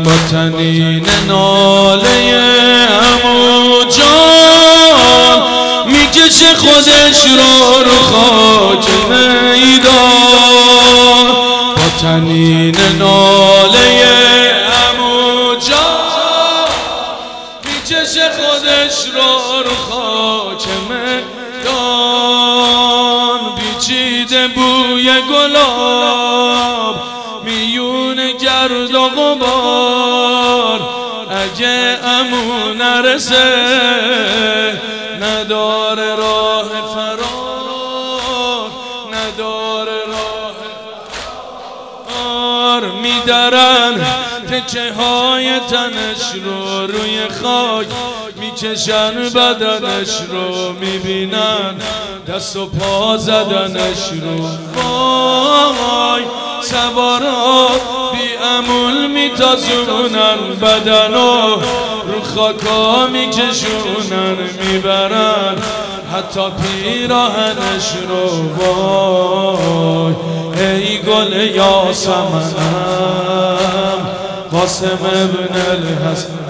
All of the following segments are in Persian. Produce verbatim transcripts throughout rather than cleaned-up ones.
با تنین ناله عمو جان میکشه خودش رو رو خاک میدان. با تنین ناله عمو جان میکشه خودش رو رو خاک میدان. پیچیده بوی گلاب میون گرد و غبار، اگه عمو نرسه نداره راه فرار، نداره راه فرار. میدرن تکه های تنش رو روی خاک، میکشن بدنش رو، میبینن دست و پا زدنش رو. وای سوارا بی عمول میتازونن بدنو، رو خاکا میکشونن میبرن حتی پیراهنش رو. وای ای گل یاسمنم قاسم ابن الحسن.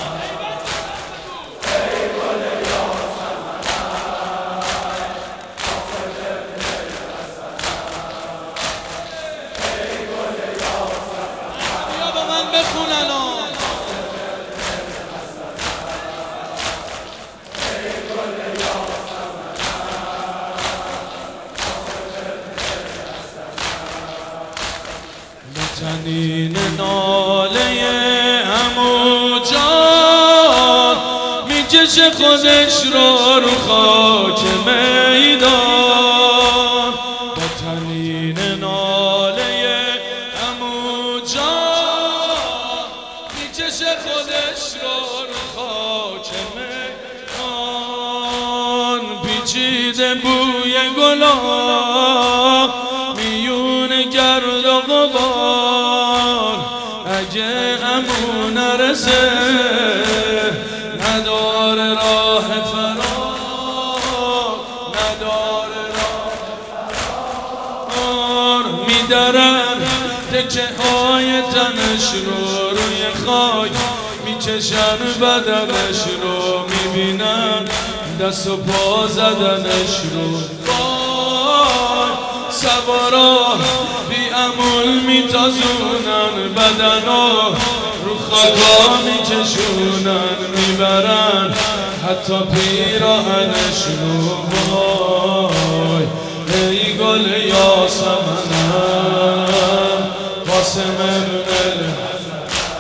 تنین ناله عمو جان میکشه خودش رو رو خاک میدان. با تنین ناله عمو جان میکشه خودش رو رو خاک میدان. پیچیده بوی گلاب میون گرد و غبار، اگه عمو نرسه نداره راه فرار، نداره راه فرار. میدرن تکه های تنش رو روی خاک، میکشن بدنش رو، میبینن دست و پا زدنش رو. وای سوارا بی عمول میتازونن بدنو، رو خاکا میکشونن میبرن حتی پیراهنش رو. وای ای گل یاسمنم قاسم ابن الحسن.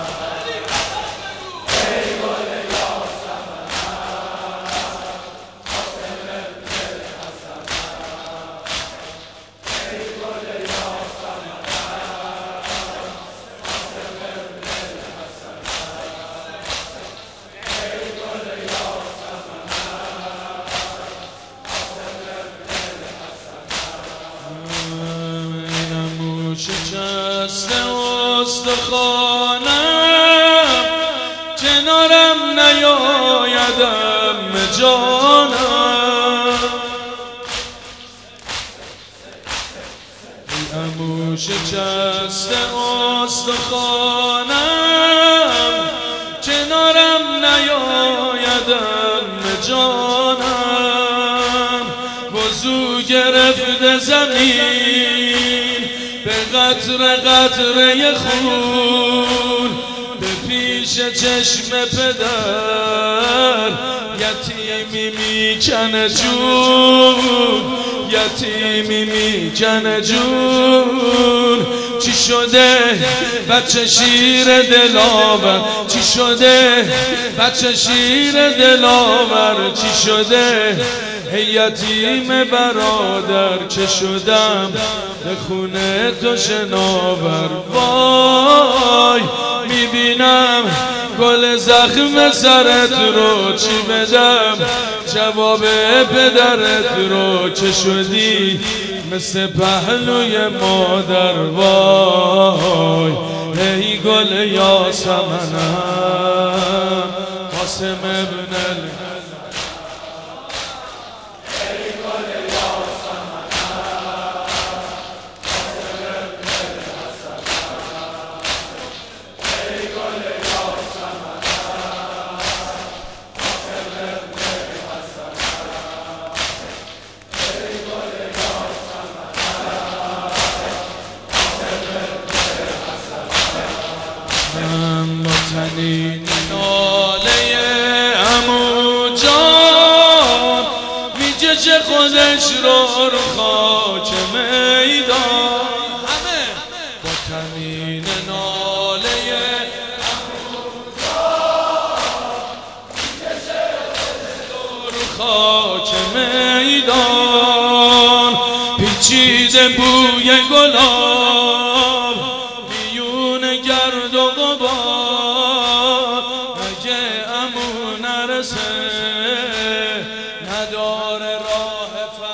شکسته استخوانم کنارم نیایدم جانم. ای عمو شکسته استخوانم کنارم نیایدم جانم. وضو گرفته زمین به قطره قطره خون، به پیش چشم پدر یتیمی میکنه جون، یتیمی میکنه جون. چی شده بچه شیر دلاور، چی شده بچه شیر دلاور، چی شده ای یتیم برادر که شدم به خونه تو شناور. وای میبینم گل زخم سرت رو، چی بدم جواب پدرت رو که شدی مثل پهلوی مادر. وای ای گل یاسمنم قاسم ابن الحسن. ای گل تنین ناله عمو جان میکشه خودش رو رو خاک میدان همه با تنین ناله عمو جان میکشه خودش رو رو خاک میدان پیچیده بوی گلاب میون گرد و غبار اگه عمو نرسه نداره راه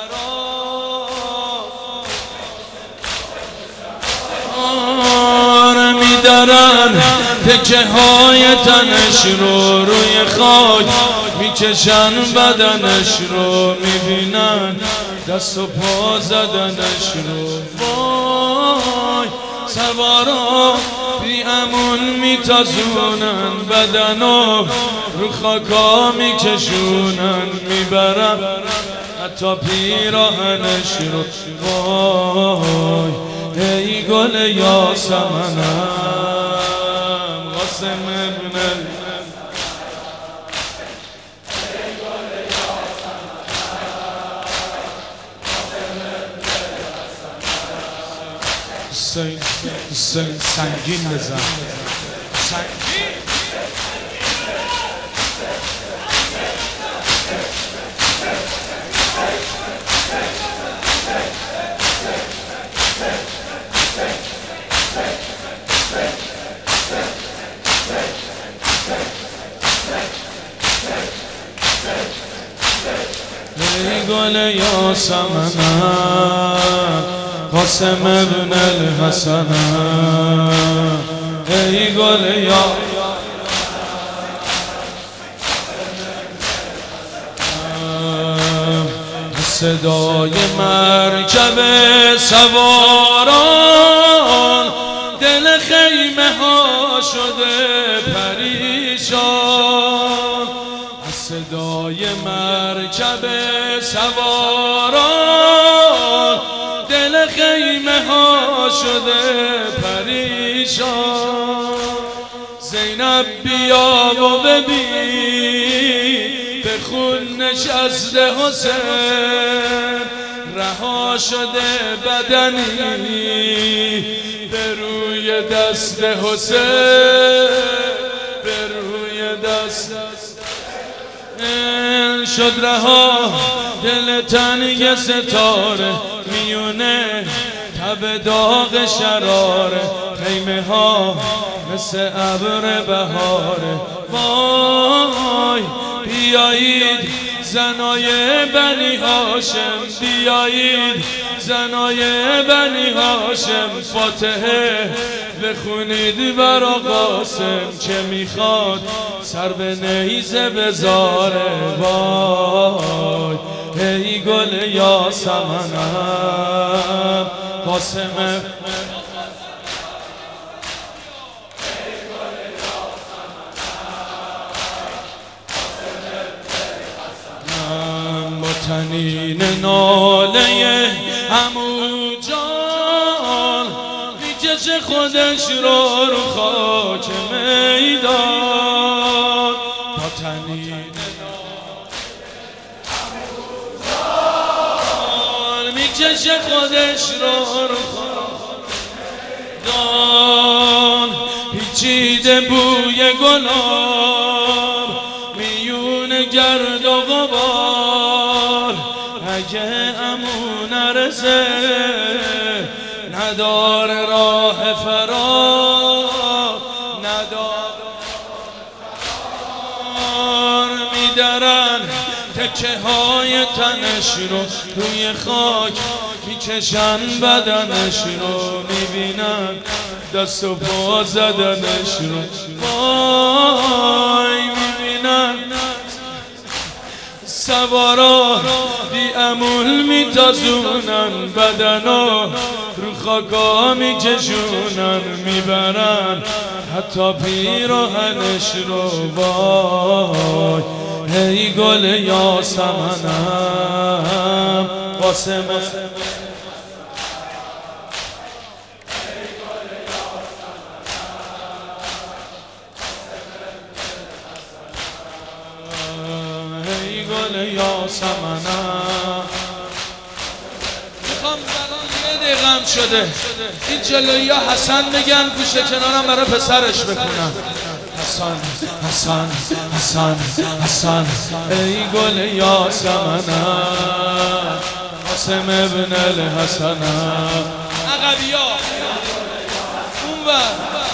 فرار میدارن تکه های تنش رو روی خاک میکشن بدنش رو میبینن دست و پا زدنش رو وای سوارا بی امون میتازونن بدنو رو خاکا میکشونن میبرن حتی پیراهنش رو وای ای گل یاسمنم قاسم ابن حسین حسین سنگین بزن سنگین ای گل یاسمنم قاسم ابن الحسن ای گل یا صدای مرکب سواران دل خیمه ها شده پریشان صدای مرکب سواران دل خیمه ها شده پریشان زینب بیا و ببین به خون نشسته حسین رها شده بدنی به روی دست حسین به روی دست شد رها دل تنگ ستاره میونه تب داغ شراره خیمه ها مثل ابر بهاره وای بیایید زنای بنی هاشم بیایید زنای بنی هاشم فاتحه بخونید برا قاسم که میخواد سر به نیزه بذاره وای ای گل یاسمنم قاسم تنین ناله عمو جان میکشه خودش رو رو خاک میدان با تنین عمو جان میکشه خودش رو رو خاک میدان پیچیده بوی گلاب میون گرد و غبار اگه عمو نرسه نداره راه فرار نداره فرار میدارن تکه های تنش رو روی خاک میکشن بدنش رو میبینن دست و پا زدنش رو وای میبینن سوارا بی امول میتازونن بدنا رو خاکا میکشونن میبرن حتی پیراهنش رو وای ای گل یاسمنم قاسم گل یاسمنم. میخوام برای یه دقیقم شده این جلویی ها حسن بگن گوشه کنارم برای پسرش بکنم. حسن حسن حسن حسن ای گل یاسمنم قاسم ابن الحسنم. عقبی ها اون بر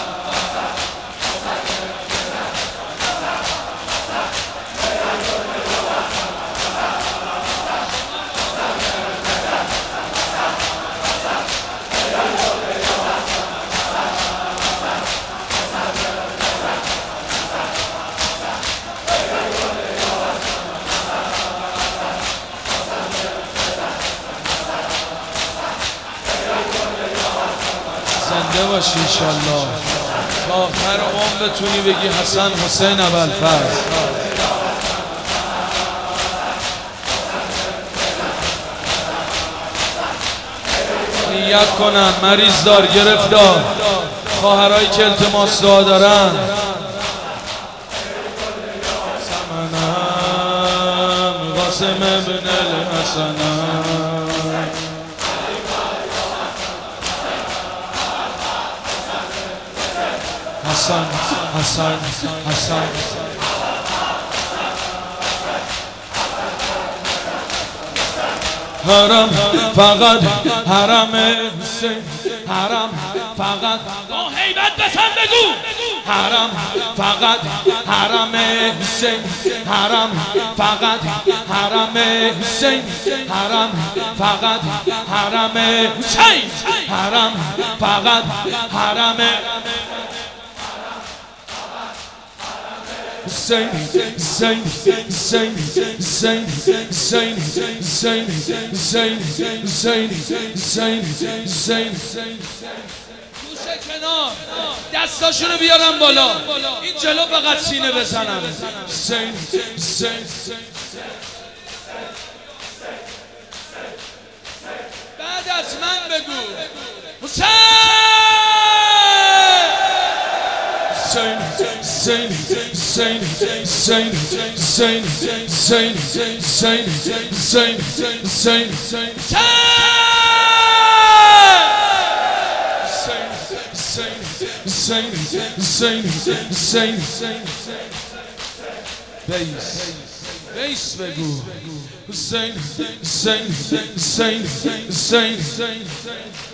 زنده باشی انشالله تا آخر عمر بتونی بگی حسن حسین ابوالفضل. نیت کنن مریض دار گرفتار خواهرایی که التماس دعا دارن. سمنم قاسم ابن الحسنم. حسن حسن حسن حرم فقط حرم حسین حرم فقط با هیبت بسن بگو حرم فقط حرم حسین حرم فقط حرم حسین حرم فقط حرم حسین حرم فقط حرم Hüseyin, Hüseyin, Hüseyin, Hüseyin, Hüseyin, Hüseyin, Hüseyin, Hüseyin, Hüseyin, Hüseyin, Hüseyin. گوشه کنار دستاشونو بیارم بالا این جلو فقط سینه بزنم. حسین، حسین، بعد از من بگو حسین. Hüseyin, Hüseyin, Hüseyin, Hüseyin, Hüseyin, Hüseyin, Hüseyin, Hüseyin, Hüseyin, Hüseyin, Hüseyin, Hüseyin, Hüseyin, Hüseyin, Beys, Beys بگو Hüseyin, Hüseyin, Hüseyin, Hüseyin, Hüseyin.